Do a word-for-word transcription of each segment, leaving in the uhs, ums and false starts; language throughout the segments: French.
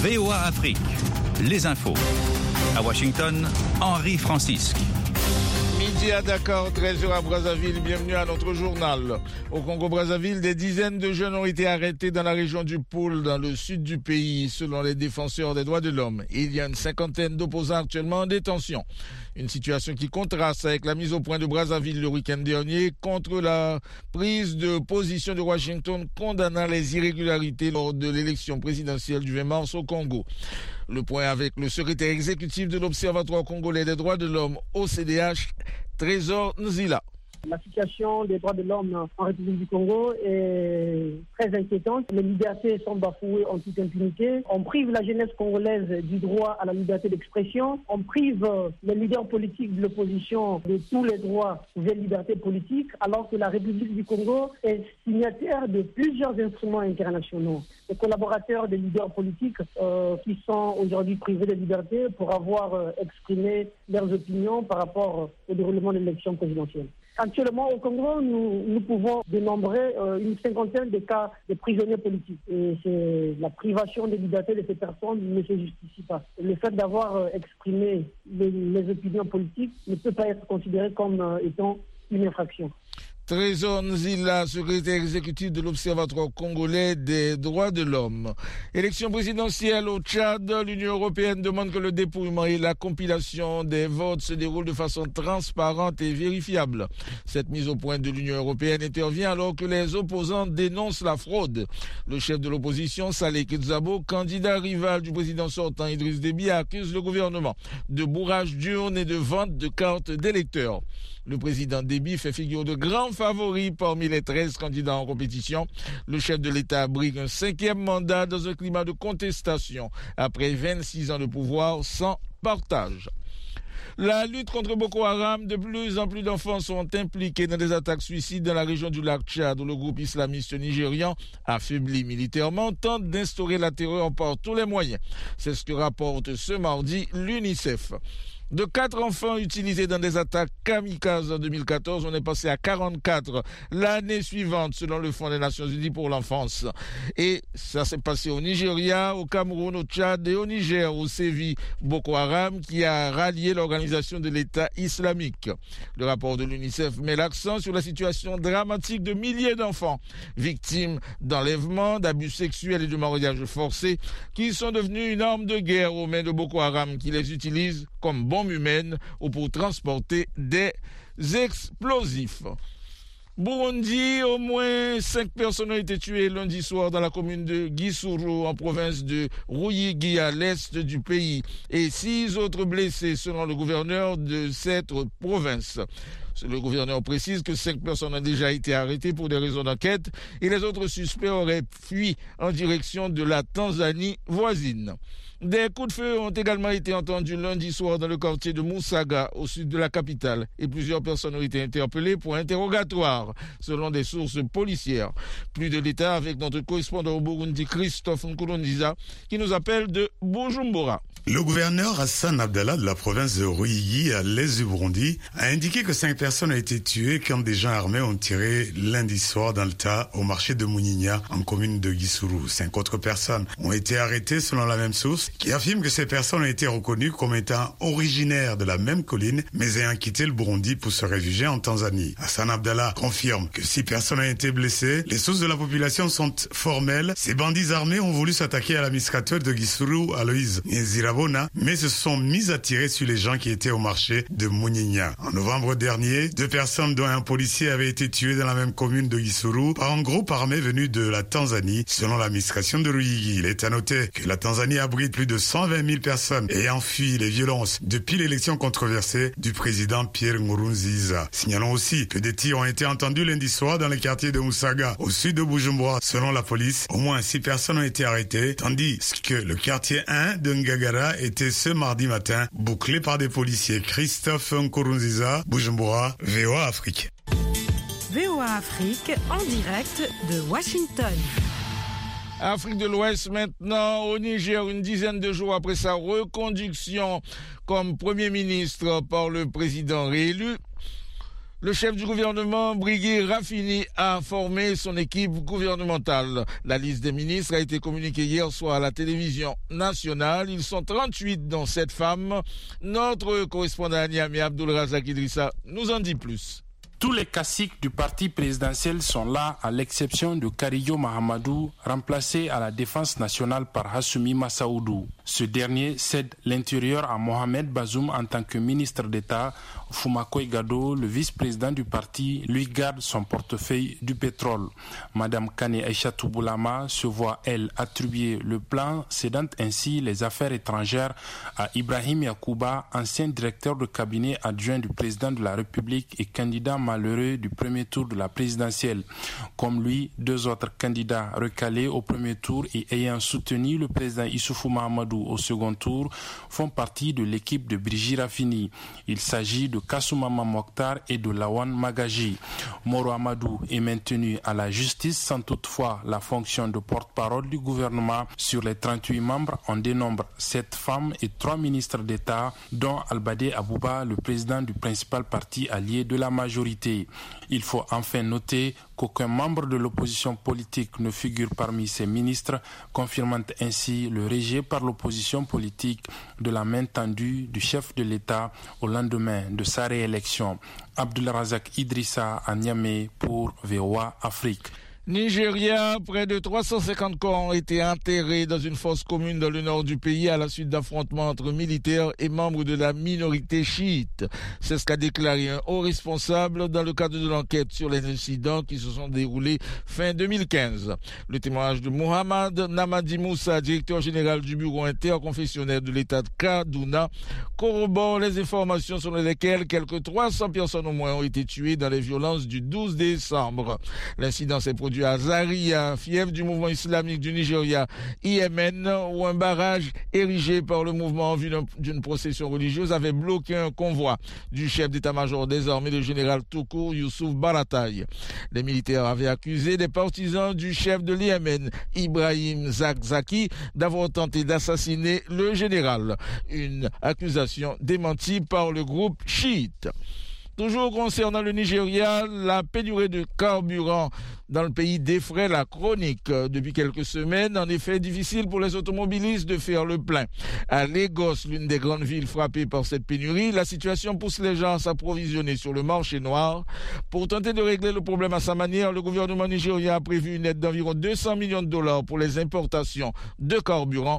V O A Afrique, les infos. À Washington, Henri Francisque. Midi à Dakar, treize heures à Brazzaville, bienvenue à notre journal. Au Congo-Brazzaville, des dizaines de jeunes ont été arrêtés dans la région du Poul, dans le sud du pays, selon les défenseurs des droits de l'homme. Il y a une cinquantaine d'opposants actuellement en détention. Une situation qui contraste avec la mise au point de Brazzaville le week-end dernier contre la prise de position de Washington condamnant les irrégularités lors de l'élection présidentielle du vingt mars au Congo. Le point avec le secrétaire exécutif de l'Observatoire congolais des droits de l'homme, O C D H, Trésor Nzila. La situation des droits de l'homme en République du Congo est très inquiétante. Les libertés sont bafouées en toute impunité. On prive la jeunesse congolaise du droit à la liberté d'expression. On prive les leaders politiques de l'opposition de tous les droits et libertés politiques, alors que la République du Congo est signataire de plusieurs instruments internationaux. Les collaborateurs des leaders politiques euh, qui sont aujourd'hui privés de liberté pour avoir euh, exprimé leurs opinions par rapport au déroulement de l'élection présidentielle. Actuellement, au Congo, nous, nous pouvons dénombrer euh, une cinquantaine de cas de prisonniers politiques. Et c'est la privation de liberté de ces personnes ne se justifie pas. Le fait d'avoir euh, exprimé les, les opinions politiques ne peut pas être considéré comme euh, étant une infraction. Trésor Nzila, secrétaire exécutif de l'Observatoire congolais des droits de l'homme. Élection présidentielle au Tchad, l'Union européenne demande que le dépouillement et la compilation des votes se déroulent de façon transparente et vérifiable. Cette mise au point de l'Union européenne intervient alors que les opposants dénoncent la fraude. Le chef de l'opposition, Saleh Kedzabo, candidat rival du président sortant Idriss Déby, accuse le gouvernement de bourrage d'urnes et de vente de cartes d'électeurs. Le président Déby fait figure de grand favori parmi les treize candidats en compétition. Le chef de l'État abrigue un cinquième mandat dans un climat de contestation après vingt-six ans de pouvoir sans partage. La lutte contre Boko Haram, de plus en plus d'enfants sont impliqués dans des attaques suicides dans la région du lac Tchad, où le groupe islamiste nigérian, affaibli militairement, tente d'instaurer la terreur par tous les moyens. C'est ce que rapporte ce mardi l'UNICEF. De quatre enfants utilisés dans des attaques kamikazes en deux mille quatorze, on est passé à quarante-quatre l'année suivante, selon le Fonds des Nations Unies pour l'enfance. Et ça s'est passé au Nigeria, au Cameroun, au Tchad et au Niger, où sévit Boko Haram, qui a rallié l'organisation de l'État islamique. Le rapport de l'UNICEF met l'accent sur la situation dramatique de milliers d'enfants victimes d'enlèvements, d'abus sexuels et de mariages forcés, qui sont devenus une arme de guerre aux mains de Boko Haram, qui les utilise comme bombes humaines ou pour transporter des explosifs. Burundi, au moins cinq personnes ont été tuées lundi soir dans la commune de Gisuru, en province de Ruyigi, à l'est du pays, et six autres blessés selon le gouverneur de cette province. Le gouverneur précise que cinq personnes ont déjà été arrêtées pour des raisons d'enquête et les autres suspects auraient fui en direction de la Tanzanie voisine. Des coups de feu ont également été entendus lundi soir dans le quartier de Musaga, au sud de la capitale, et plusieurs personnes ont été interpellées pour interrogatoire, selon des sources policières. Plus de détails avec notre correspondant au Burundi, Christophe Nkurunziza, qui nous appelle de Bujumbura. Le gouverneur Hassan Abdallah de la province de Ruyigi, à l'est du Burundi, a indiqué que cinq personnes ont été tuées quand des gens armés ont tiré lundi soir dans le tas au marché de Munyinya, en commune de Gisuru. Cinq autres personnes ont été arrêtées selon la même source, qui affirme que ces personnes ont été reconnues comme étant originaires de la même colline, mais ayant quitté le Burundi pour se réfugier en Tanzanie. Hassan Abdallah confirme que six personnes ont été blessées. Les sources de la population sont formelles. Ces bandits armés ont voulu s'attaquer à l'administrateur de Gisuru, Aloïse Nzirabona, mais se sont mis à tirer sur les gens qui étaient au marché de Munyinya. En novembre dernier, deux personnes dont un policier avaient été tuées dans la même commune de Gisuru par un groupe armé venu de la Tanzanie, selon l'administration de Ruyigi. Il est à noter que la Tanzanie abrite plus de cent vingt mille personnes ayant fui les violences depuis l'élection controversée du président Pierre Nkurunziza. Signalons aussi que des tirs ont été entendus lundi soir dans le quartier de Musaga, au sud de Bujumbura. Selon la police, au moins six personnes ont été arrêtées, tandis que le quartier un de Ngagara était ce mardi matin bouclé par des policiers. Christophe Nkurunziza, Bujumbura, V O A Afrique. V O A Afrique, en direct de Washington. Afrique de l'Ouest maintenant, au Niger, une dizaine de jours après sa reconduction comme Premier ministre par le président réélu. Le chef du gouvernement, Brigui Rafini, a formé son équipe gouvernementale. La liste des ministres a été communiquée hier soir à la télévision nationale. Ils sont trente-huit, dont sept femmes. Notre correspondant à Niamey, Abdul Razak Idrissa, nous en dit plus. Tous les caciques du parti présidentiel sont là, à l'exception de Karillo Mahamadou, remplacé à la défense nationale par Hassoumi Massaoudou. Ce dernier cède l'intérieur à Mohamed Bazoum en tant que ministre d'État. Foumakoy Gado, le vice-président du parti, lui garde son portefeuille du pétrole. Madame Kane Aïchatou Boulama se voit, elle, attribuer le plan, cédant ainsi les affaires étrangères à Ibrahim Yakouba, ancien directeur de cabinet adjoint du président de la République et candidat malheureux du premier tour de la présidentielle. Comme lui, deux autres candidats recalés au premier tour et ayant soutenu le président Issoufou Mahamadou au second tour font partie de l'équipe de Brigui Rafini. Il s'agit de Kassoumama Mokhtar et de Lawan Magaji. Moro Amadou est maintenu à la justice sans toutefois la fonction de porte-parole du gouvernement. Sur les trente-huit membres, on dénombre sept femmes et trois ministres d'État, dont Albadé Abouba, le président du principal parti allié de la majorité. Il faut enfin noter qu'aucun membre de l'opposition politique ne figure parmi ces ministres, confirmant ainsi le rejet par l'opposition politique de la main tendue du chef de l'État au lendemain de sa réélection. Abdul Razak Idrissa à Niamey pour V O A Afrique. Nigeria, près de trois cent cinquante corps ont été enterrés dans une fosse commune dans le nord du pays à la suite d'affrontements entre militaires et membres de la minorité chiite. C'est ce qu'a déclaré un haut responsable dans le cadre de l'enquête sur les incidents qui se sont déroulés fin deux mille quinze. Le témoignage de Mohamed Namadi Moussa, directeur général du bureau interconfessionnel de l'État de Kaduna, corrobore les informations selon lesquelles quelques trois cents personnes au moins ont été tuées dans les violences du douze décembre. L'incident s'est produit à Zaria, fief du mouvement islamique du Nigeria, I M N, où un barrage érigé par le mouvement en vue d'une procession religieuse avait bloqué un convoi du chef d'état-major des armées, le général Toukour Youssouf Barataï. Les militaires avaient accusé des partisans du chef de l'I M N, Ibrahim Zakzaki, d'avoir tenté d'assassiner le général. Une accusation démentie par le groupe chiite. Toujours concernant le Nigeria, la pénurie de carburant dans le pays défraie la chronique. Depuis quelques semaines, en effet, difficile pour les automobilistes de faire le plein. À Lagos, l'une des grandes villes frappées par cette pénurie, la situation pousse les gens à s'approvisionner sur le marché noir. Pour tenter de régler le problème à sa manière, le gouvernement nigérien a prévu une aide d'environ deux cents millions de dollars pour les importations de carburant.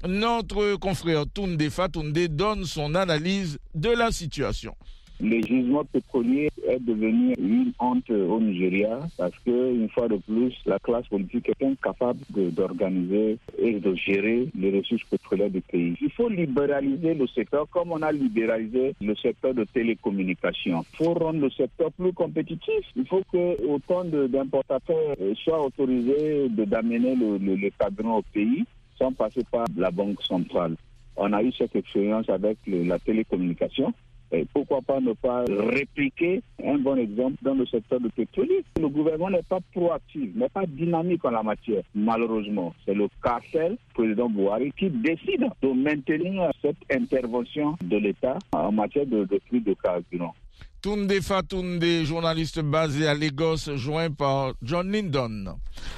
Notre confrère Tunde Fatunde donne son analyse de la situation. Le gisement pétrolier est devenu une honte au Nigeria parce que, une fois de plus, la classe politique est incapable de, d'organiser et de gérer les ressources pétrolières du pays. Il faut libéraliser le secteur comme on a libéralisé le secteur de télécommunications. Il faut rendre le secteur plus compétitif. Il faut que autant de, d'importateurs soient autorisés de, d'amener le, le, le carburant au pays sans passer par la Banque centrale. On a eu cette expérience avec le, la télécommunication. Et pourquoi pas ne pas répliquer un bon exemple dans le secteur du pétrolier. Le gouvernement n'est pas proactif, n'est pas dynamique en la matière. Malheureusement, c'est le cartel, président Buhari, qui décide de maintenir cette intervention de l'État en matière de, de prix de carburant. Tunde Fatunde, journaliste basé à Lagos, joint par John Lindon.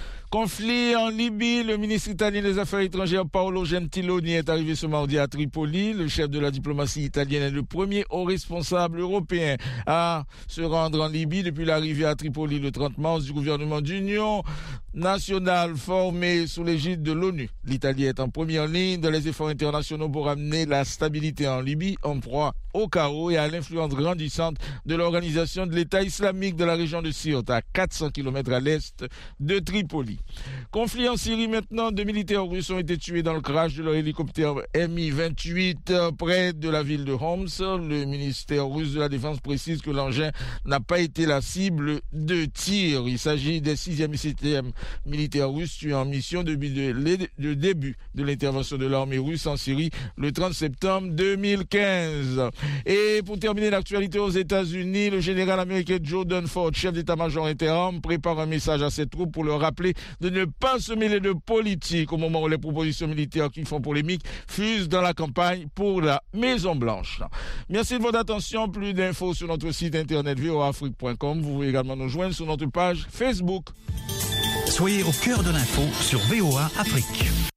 Conflit en Libye, le ministre italien des Affaires étrangères Paolo Gentiloni est arrivé ce mardi à Tripoli. Le chef de la diplomatie italienne est le premier haut responsable européen à se rendre en Libye depuis l'arrivée à Tripoli le trente mars du gouvernement d'union nationale formé sous l'égide de l'ONU. L'Italie est en première ligne dans les efforts internationaux pour amener la stabilité en Libye, en proie au chaos et à l'influence grandissante de l'organisation de l'État islamique de la région de Sirte, à quatre cents kilomètres à l'est de Tripoli. Conflit en Syrie maintenant, deux militaires russes ont été tués dans le crash de leur hélicoptère M I vingt-huit près de la ville de Homs. Le ministère russe de la Défense précise que l'engin n'a pas été la cible de tir. Il s'agit des sixième et septième militaires russes tués en mission depuis le début de l'intervention de l'armée russe en Syrie le trente septembre deux mille quinze. Et pour terminer l'actualité aux États-Unis, le général américain Joe Dunford, chef d'état-major interarmes, prépare un message à ses troupes pour leur rappeler de ne pas se mêler de politique au moment où les propositions militaires qui font polémique fusent dans la campagne pour la Maison-Blanche. Merci de votre attention. Plus d'infos sur notre site internet v o a afrique point com. Vous pouvez également nous joindre sur notre page Facebook. Soyez au cœur de l'info sur V O A Afrique.